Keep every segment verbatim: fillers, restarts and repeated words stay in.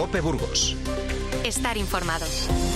COPE Burgos. Estar informado.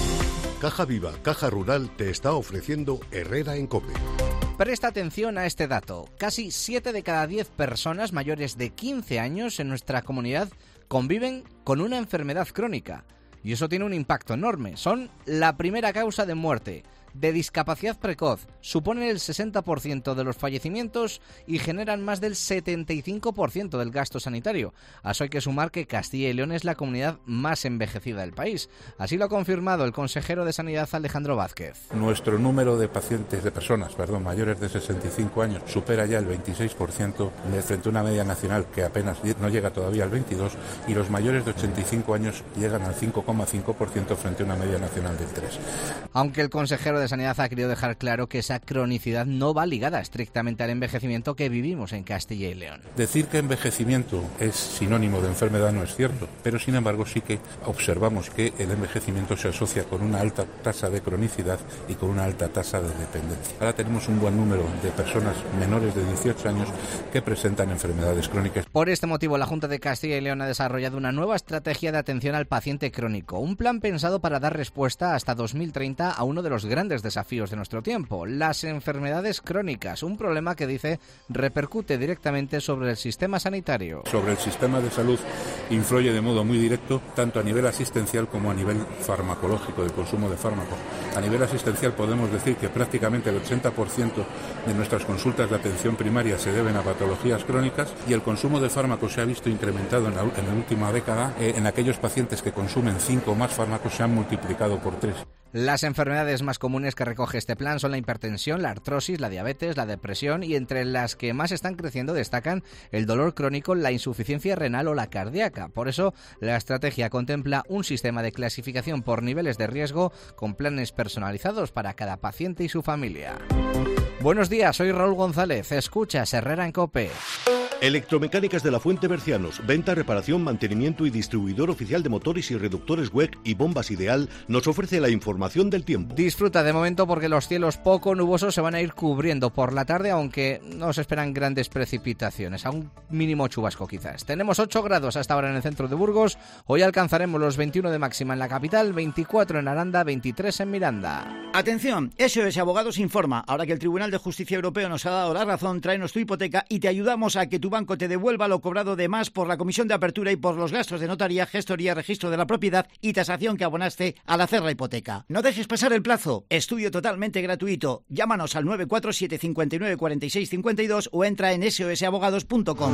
Caja Viva, Caja Rural te está ofreciendo Herrera en COPE. Presta atención a este dato. Casi siete de cada diez personas mayores de quince años en nuestra comunidad conviven con una enfermedad crónica. Y eso tiene un impacto enorme. Son la primera causa de muerte, de discapacidad precoz, suponen el sesenta por ciento de los fallecimientos y generan más del setenta y cinco por ciento del gasto sanitario. A eso hay que sumar que Castilla y León es la comunidad más envejecida del país. Así lo ha confirmado el consejero de Sanidad, Alejandro Vázquez. Nuestro número de pacientes, de personas, perdón, mayores de sesenta y cinco años supera ya el veintiséis por ciento frente a una media nacional que apenas no llega todavía al veintidós por ciento, y los mayores de ochenta y cinco años llegan al cinco coma cinco por ciento frente a una media nacional del tres por ciento. Aunque el consejero de Sanidad ha querido dejar claro que esa cronicidad no va ligada estrictamente al envejecimiento que vivimos en Castilla y León. Decir que envejecimiento es sinónimo de enfermedad no es cierto, pero sin embargo sí que observamos que el envejecimiento se asocia con una alta tasa de cronicidad y con una alta tasa de dependencia. Ahora tenemos un buen número de personas menores de dieciocho años que presentan enfermedades crónicas. Por este motivo, la Junta de Castilla y León ha desarrollado una nueva estrategia de atención al paciente crónico, un plan pensado para dar respuesta hasta dos mil treinta a uno de los grandes desafíos de nuestro tiempo, las enfermedades crónicas, un problema que, dice, repercute directamente sobre el sistema sanitario. Sobre el sistema de salud influye de modo muy directo, tanto a nivel asistencial como a nivel farmacológico, de consumo de fármacos. A nivel asistencial podemos decir que prácticamente el ochenta por ciento de nuestras consultas de atención primaria se deben a patologías crónicas, y el consumo de fármacos se ha visto incrementado en la, en la última década. Eh, en aquellos pacientes que consumen cinco o más fármacos se han multiplicado por tres. Las enfermedades más comunes que recoge este plan son la hipertensión, la artrosis, la diabetes, la depresión, y entre las que más están creciendo destacan el dolor crónico, la insuficiencia renal o la cardíaca. Por eso, la estrategia contempla un sistema de clasificación por niveles de riesgo con planes personalizados para cada paciente y su familia. Buenos días, soy Raúl González. Escuchas Herrera en COPE. Electromecánicas de la Fuente Bercianos, venta, reparación, mantenimiento y distribuidor oficial de motores y reductores W E C y bombas Ideal, nos ofrece la información del tiempo. Disfruta de momento porque los cielos poco nubosos se van a ir cubriendo por la tarde, aunque no se esperan grandes precipitaciones, a un mínimo chubasco quizás. Tenemos ocho grados hasta ahora en el centro de Burgos, hoy alcanzaremos los veintiuno de máxima en la capital, veinticuatro en Aranda, veintitrés en Miranda. Atención, S O S Abogados informa, ahora que el Tribunal de Justicia Europeo nos ha dado la razón, tráenos tu hipoteca y te ayudamos a que tu banco te devuelva lo cobrado de más por la comisión de apertura y por los gastos de notaría, gestoría, registro de la propiedad y tasación que abonaste al hacer la hipoteca. No dejes pasar el plazo. Estudio totalmente gratuito. Llámanos al nueve cuatro siete cinco nueve cuatro seis cinco dos o entra en s o s abogados punto com.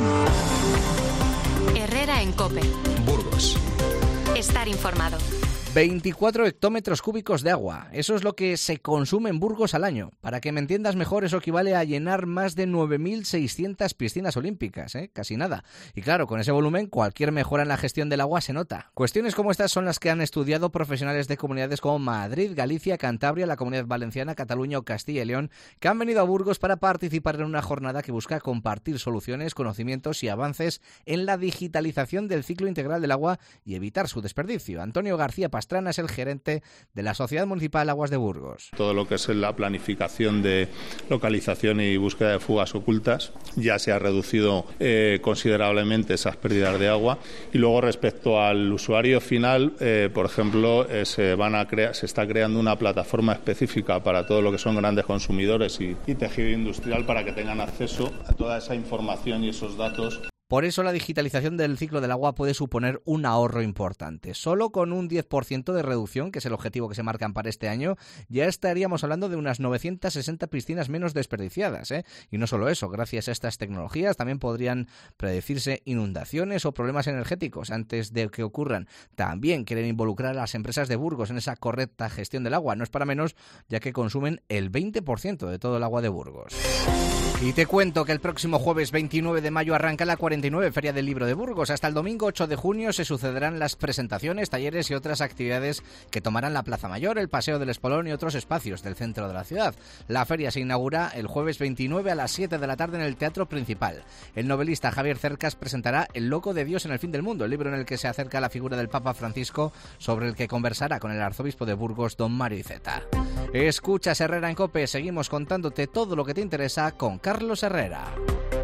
Herrera en COPE. Burgos. Estar informado. veinticuatro hectómetros cúbicos de agua. Eso es lo que se consume en Burgos al año. Para que me entiendas mejor, eso equivale a llenar más de nueve mil seiscientas piscinas olímpicas, ¿eh? Casi nada. Y claro, con ese volumen, cualquier mejora en la gestión del agua se nota. Cuestiones como estas son las que han estudiado profesionales de comunidades como Madrid, Galicia, Cantabria, la Comunidad Valenciana, Cataluña o Castilla y León, que han venido a Burgos para participar en una jornada que busca compartir soluciones, conocimientos y avances en la digitalización del ciclo integral del agua y evitar su desperdicio. Antonio García Pastrana es el gerente de la Sociedad Municipal Aguas de Burgos. Todo lo que es la planificación de localización y búsqueda de fugas ocultas ya se ha reducido eh, considerablemente esas pérdidas de agua. Y luego respecto al usuario final, eh, por ejemplo, eh, se van a crear, se está creando una plataforma específica para todo lo que son grandes consumidores y, y tejido industrial para que tengan acceso a toda esa información y esos datos. Por eso la digitalización del ciclo del agua puede suponer un ahorro importante. Solo con un diez por ciento de reducción, que es el objetivo que se marcan para este año, ya estaríamos hablando de unas novecientas sesenta piscinas menos desperdiciadas, ¿eh? Y no solo eso, gracias a estas tecnologías también podrían predecirse inundaciones o problemas energéticos antes de que ocurran. También quieren involucrar a las empresas de Burgos en esa correcta gestión del agua. No es para menos, ya que consumen el veinte por ciento de todo el agua de Burgos. Y te cuento que el próximo jueves veintinueve de mayo arranca la cuarenta y nueve Feria del Libro de Burgos. Hasta el domingo ocho de junio se sucederán las presentaciones, talleres y otras actividades que tomarán la Plaza Mayor, el Paseo del Espolón y otros espacios del centro de la ciudad. La feria se inaugura el jueves veintinueve a las siete de la tarde en el Teatro Principal. El novelista Javier Cercas presentará El loco de Dios en el fin del mundo, el libro en el que se acerca a la figura del Papa Francisco, sobre el que conversará con el arzobispo de Burgos, don Mario Iceta. Escuchas Herrera en COPE, seguimos contándote todo lo que te interesa con Carlos Herrera.